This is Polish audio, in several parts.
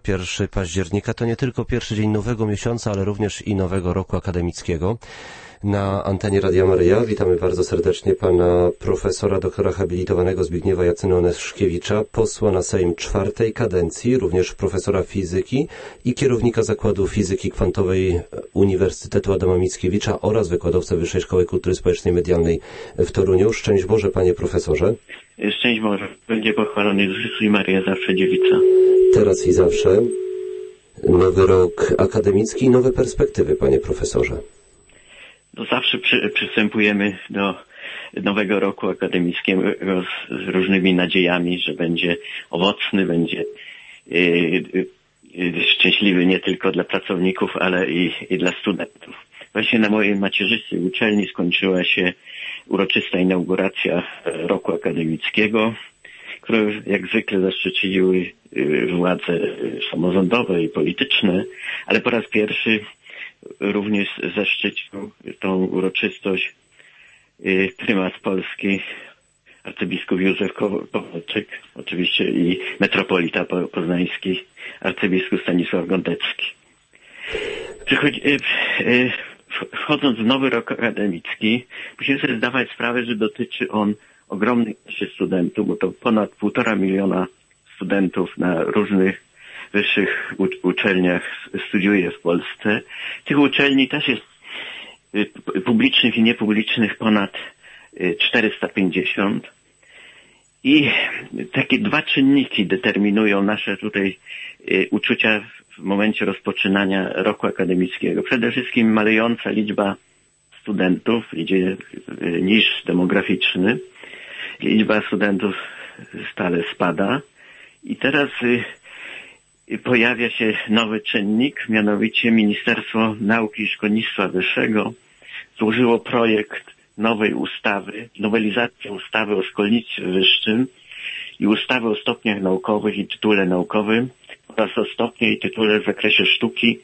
1 października to nie tylko pierwszy dzień nowego miesiąca, ale również i nowego roku akademickiego. Na antenie Radia Maryja witamy bardzo serdecznie pana profesora, doktora habilitowanego Zbigniewa Jacyna-Oneszkiewicza, posła na Sejm czwartej kadencji, również profesora fizyki i kierownika Zakładu Fizyki Kwantowej Uniwersytetu Adama Mickiewicza oraz wykładowcę Wyższej Szkoły Kultury Społecznej i Medialnej w Toruniu. Szczęść Boże, panie profesorze. Szczęść Boże. Będzie pochwalony Jezus i Maryja, zawsze dziewica. Teraz i zawsze. Nowy rok akademicki i nowe perspektywy, panie profesorze. No zawsze przystępujemy do nowego roku akademickiego z różnymi nadziejami, że będzie owocny, będzie szczęśliwy nie tylko dla pracowników, ale i dla studentów. Właśnie na mojej macierzystej uczelni skończyła się uroczysta inauguracja roku akademickiego, które jak zwykle zaszczyciły władze samorządowe i polityczne, ale po raz pierwszy również zaszczycił tą uroczystość prymas Polski, arcybiskup Józef Kowalczyk, oczywiście i metropolita poznański, arcybiskup Stanisław Gądecki. Wchodząc w nowy rok akademicki, musimy sobie zdawać sprawę, że dotyczy on ogromnej ilości studentów, bo to ponad 1,5 miliona studentów na różnych wyższych uczelniach studiuje w Polsce. Tych uczelni też jest publicznych i niepublicznych ponad 450. I takie dwa czynniki determinują nasze tutaj uczucia w momencie rozpoczynania roku akademickiego. Przede wszystkim malejąca liczba studentów, idzie niż demograficzny. Liczba studentów stale spada. I teraz pojawia się nowy czynnik, mianowicie Ministerstwo Nauki i Szkolnictwa Wyższego złożyło projekt nowej ustawy, nowelizacji ustawy o szkolnictwie wyższym i ustawy o stopniach naukowych i tytule naukowym oraz o stopniu i tytule w zakresie sztuki,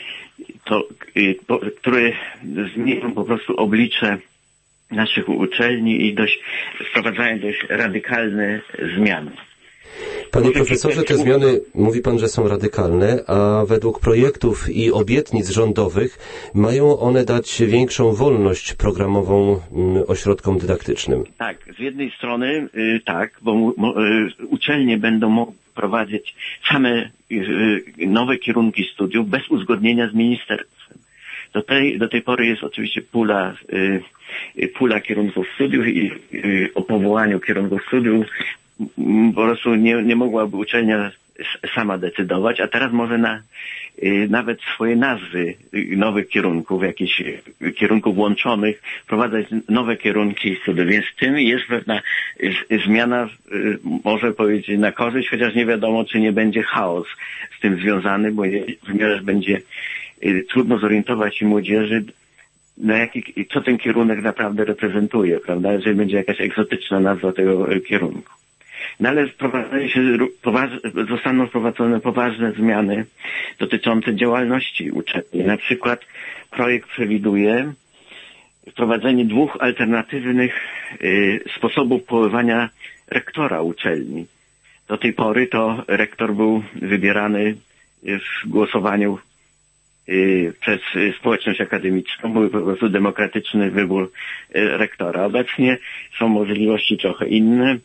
które zmienią po prostu oblicze naszych uczelni i wprowadzają dość radykalne zmiany. Panie profesorze, te zmiany, mówi pan, że są radykalne, a według projektów i obietnic rządowych mają one dać większą wolność programową ośrodkom dydaktycznym. Tak, z jednej strony tak, bo uczelnie będą mogły prowadzić same nowe kierunki studiów bez uzgodnienia z ministerstwem. Do tej pory jest oczywiście pula kierunków studiów i o powołaniu kierunków studiów po prostu nie mogłaby uczelnia sama decydować, a teraz może nawet swoje nazwy nowych kierunków, jakichś kierunków łączonych, wprowadzać nowe kierunki studiów. Więc w tym jest pewna zmiana, może powiedzieć, na korzyść, chociaż nie wiadomo, czy nie będzie chaos z tym związany, bo będzie trudno zorientować się młodzieży, co ten kierunek naprawdę reprezentuje, prawda? Jeżeli będzie jakaś egzotyczna nazwa tego kierunku. No ale zostaną wprowadzone poważne zmiany dotyczące działalności uczelni. Na przykład projekt przewiduje wprowadzenie 2 alternatywnych sposobów powoływania rektora uczelni. Do tej pory to rektor był wybierany w głosowaniu przez społeczność akademicką, był po prostu demokratyczny wybór rektora. Obecnie są możliwości trochę inne.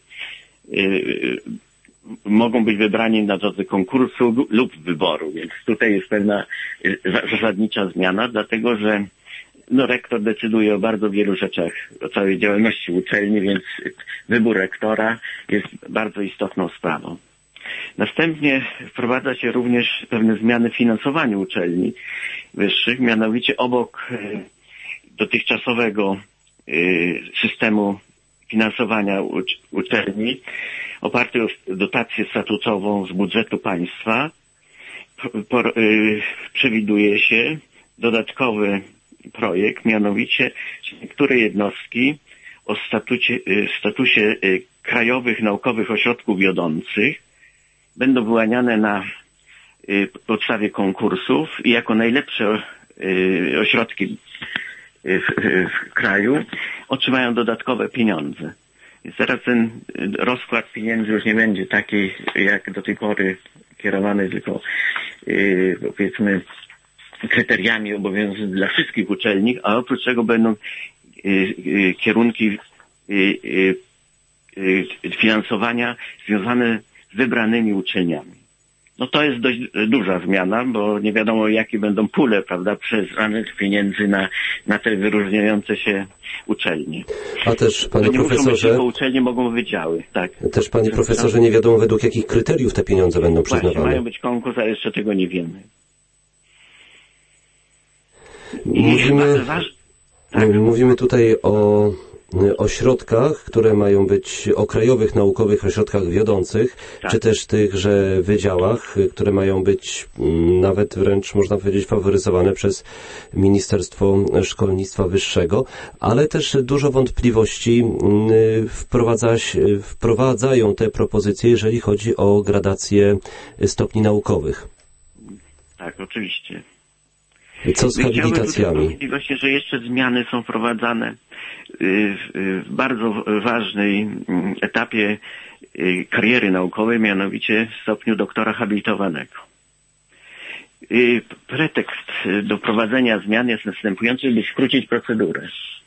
Mogą być wybrani na drodze konkursu lub wyboru, więc tutaj jest pewna zasadnicza zmiana, dlatego że rektor decyduje o bardzo wielu rzeczach, o całej działalności uczelni, więc wybór rektora jest bardzo istotną sprawą. Następnie wprowadza się również pewne zmiany w finansowaniu uczelni wyższych, mianowicie obok dotychczasowego systemu finansowania uczelni oparty o dotację statutową z budżetu państwa przewiduje się dodatkowy projekt, mianowicie niektóre jednostki o statusie krajowych naukowych ośrodków wiodących będą wyłaniane na podstawie konkursów i jako najlepsze ośrodki w kraju otrzymają dodatkowe pieniądze. Więc teraz ten rozkład pieniędzy już nie będzie taki jak do tej pory kierowany tylko powiedzmy kryteriami obowiązującymi dla wszystkich uczelni, a oprócz tego będą kierunki finansowania związane z wybranymi uczelniami. No to jest dość duża zmiana, bo nie wiadomo jakie będą pule, prawda, przeznanych pieniędzy na te wyróżniające się uczelnie. A też, panie nie profesorze... muszą być tylko uczelnie, mogą wydziały, tak. Też, panie profesorze, nie wiadomo według jakich kryteriów te pieniądze będą przyznawane. Właśnie, mają być konkurs, ale jeszcze tego nie wiemy. Mówimy tutaj o ośrodkach, które mają być o krajowych naukowych ośrodkach wiodących, tak, czy też tychże wydziałach, które mają być nawet wręcz można powiedzieć faworyzowane przez Ministerstwo Szkolnictwa Wyższego, ale też dużo wątpliwości wprowadzają te propozycje, jeżeli chodzi o gradację stopni naukowych. Tak, oczywiście. Co z habilitacjami? Właśnie, że jeszcze zmiany są wprowadzane w bardzo ważnym etapie kariery naukowej, mianowicie w stopniu doktora habilitowanego. Pretekst do wprowadzenia zmian jest następujący, by skrócić procedurę.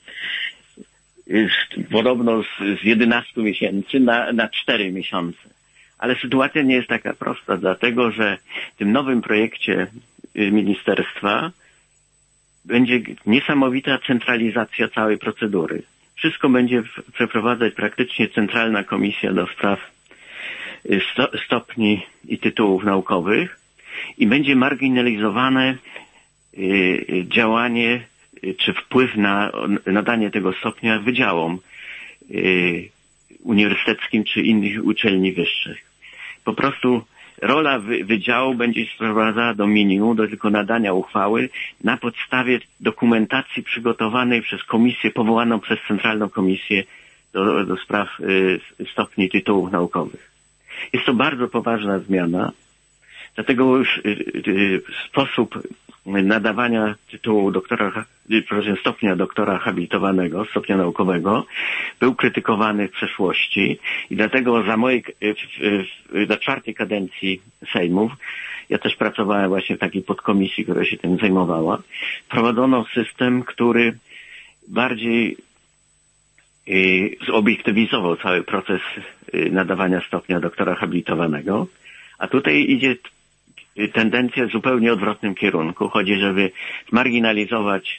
Podobno z 11 miesięcy na 4 miesiące. Ale sytuacja nie jest taka prosta, dlatego że w tym nowym projekcie ministerstwa będzie niesamowita centralizacja całej procedury. Wszystko będzie przeprowadzać praktycznie Centralna Komisja do Spraw Stopni i Tytułów Naukowych i będzie marginalizowane działanie czy wpływ na nadanie tego stopnia wydziałom uniwersyteckim czy innych uczelni wyższych. Po prostu rola wydziału będzie sprowadzana do minimum, do tylko nadania uchwały na podstawie dokumentacji przygotowanej przez komisję, powołaną przez Centralną Komisję do Spraw Stopni i Tytułów Naukowych. Jest to bardzo poważna zmiana, dlatego już sposób nadawania tytułu stopnia doktora habilitowanego, stopnia naukowego, był krytykowany w przeszłości i dlatego za 4. kadencji Sejmów, ja też pracowałem właśnie w takiej podkomisji, która się tym zajmowała, wprowadzono system, który bardziej zobiektywizował cały proces nadawania stopnia doktora habilitowanego, a tutaj idzie tendencja w zupełnie odwrotnym kierunku. Chodzi, żeby zmarginalizować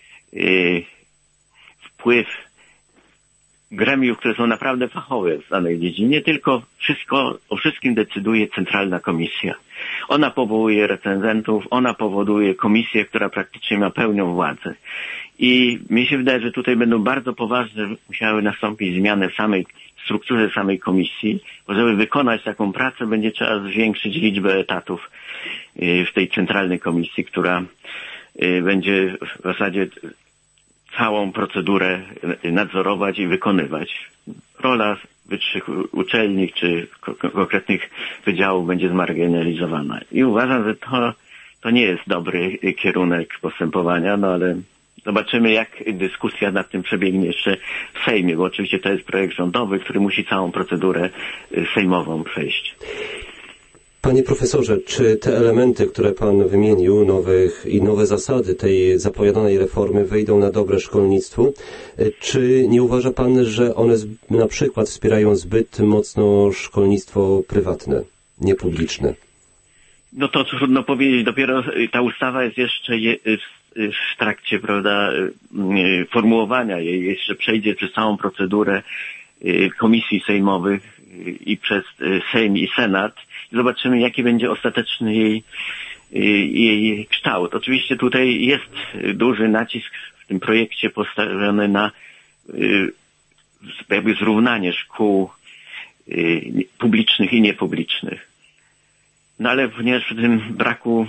wpływ gremiów, które są naprawdę fachowe w danej dziedzinie, tylko o wszystkim decyduje Centralna Komisja. Ona powołuje recenzentów, ona powoduje komisję, która praktycznie ma pełnią władzę. I mi się wydaje, że tutaj będą bardzo poważne, musiały nastąpić zmiany w samej strukturze samej komisji, bo żeby wykonać taką pracę, będzie trzeba zwiększyć liczbę etatów w tej Centralnej Komisji, która będzie w zasadzie całą procedurę nadzorować i wykonywać. Rola wyższych uczelni czy konkretnych wydziałów będzie zmarginalizowana. I uważam, że to nie jest dobry kierunek postępowania, no ale zobaczymy, jak dyskusja nad tym przebiegnie jeszcze w Sejmie, bo oczywiście to jest projekt rządowy, który musi całą procedurę sejmową przejść. Panie profesorze, czy te elementy, które pan wymienił, nowe zasady tej zapowiadanej reformy wejdą na dobre szkolnictwu? Czy nie uważa pan, że one na przykład wspierają zbyt mocno szkolnictwo prywatne, niepubliczne? No to trudno powiedzieć. Dopiero ta ustawa jest jeszcze w trakcie, prawda, formułowania jej. Jeszcze przejdzie przez całą procedurę komisji sejmowych i przez Sejm i Senat. Zobaczymy, jaki będzie ostateczny jej kształt. Oczywiście tutaj jest duży nacisk w tym projekcie postawiony na jakby zrównanie szkół publicznych i niepublicznych. No ale ponieważ w tym braku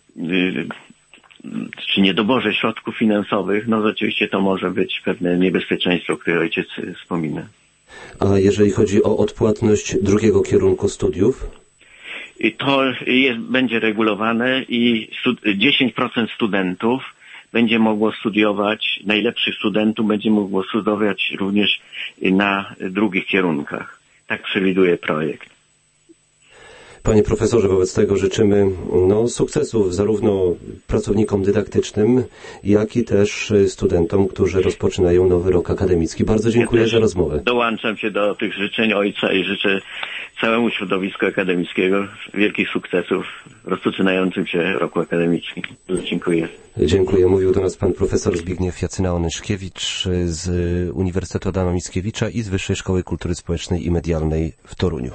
czy niedoborze środków finansowych, no rzeczywiście to może być pewne niebezpieczeństwo, o którym ojciec wspomina. A jeżeli chodzi o odpłatność drugiego kierunku studiów? To będzie regulowane i 10% studentów będzie mogło studiować, najlepszych studentów będzie mogło studiować również na drugich kierunkach. Tak przewiduje projekt. Panie profesorze, wobec tego życzymy sukcesów zarówno pracownikom dydaktycznym, jak i też studentom, którzy rozpoczynają nowy rok akademicki. Bardzo dziękuję za rozmowę. Dołączam się do tych życzeń ojca i życzę całemu środowisku akademickiego wielkich sukcesów w rozpoczynającym się roku akademickim. Bardzo dziękuję. Dziękuję. Mówił do nas pan profesor Zbigniew Jacyna-Onyszkiewicz z Uniwersytetu Adama Mickiewicza i z Wyższej Szkoły Kultury Społecznej i Medialnej w Toruniu.